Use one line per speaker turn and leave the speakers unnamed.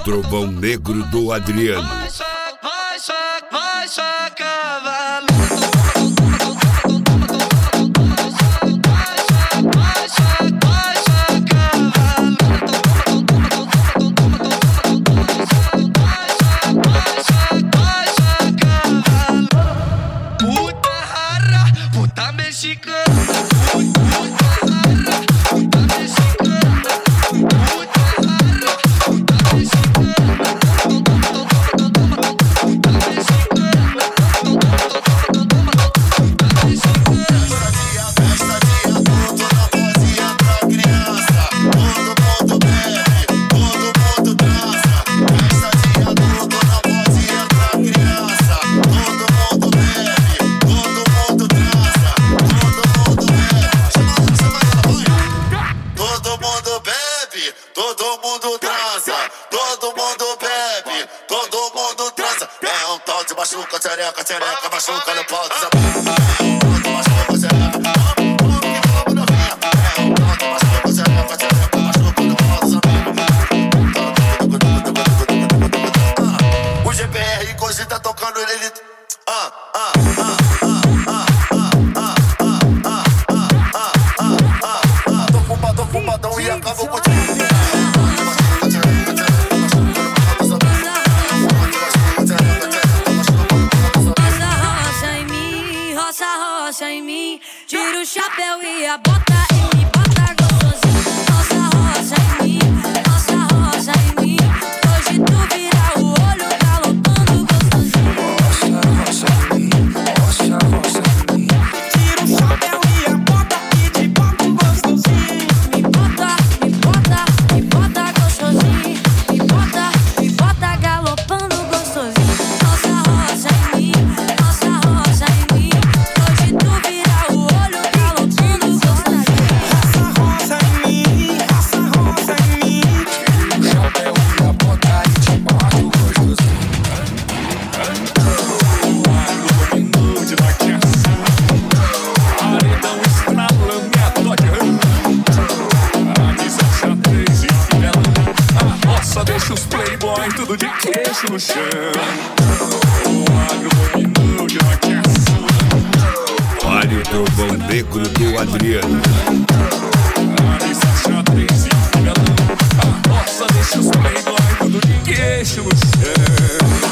trovão negro do Adriano.
Vai só cavalo. Puta rara, puta mexicana.
Todo mundo transa, todo mundo bebe, todo mundo transa. É um tal de machuca, tchereca, tchereca, machuca no pau dos amigos. Machuca, tchereca, vamos que vamos novinha. É um tal de machuca, tchereca, tchereca, machuca no pau dos amigos. O GBR hoje tá tocando ele. Tô fumadão e acabo com o time.
Roça em mim, tira o chapéu e a bota e me bota gostosinho. Roça em mim, roça em mim. Hoje tu vira o olho galopando gostosinho. Roça em mim, roça em mim. Tira o chapéu e a bota e te bota gostosinho. Me bota gostosinho. Me bota galopando gostosinho. Roça em mim, roça em mim. Hoje tu vira o olho galopando gostosinho. Roça em mim, roça em mim. Tira o chapéu e a bota e te bota gostosinho.
O agro dominou de vaqueação. Paredão estrala, minha Dodge. A missa xadrez e filelão. A roça deixa os playboy tudo de queixo no chão. O agro dominou de vaqueação.
Olha o trovão negro do Adriano.
A missa xadrez e filelão. A roça deixa os playboy tudo de queixo no chão.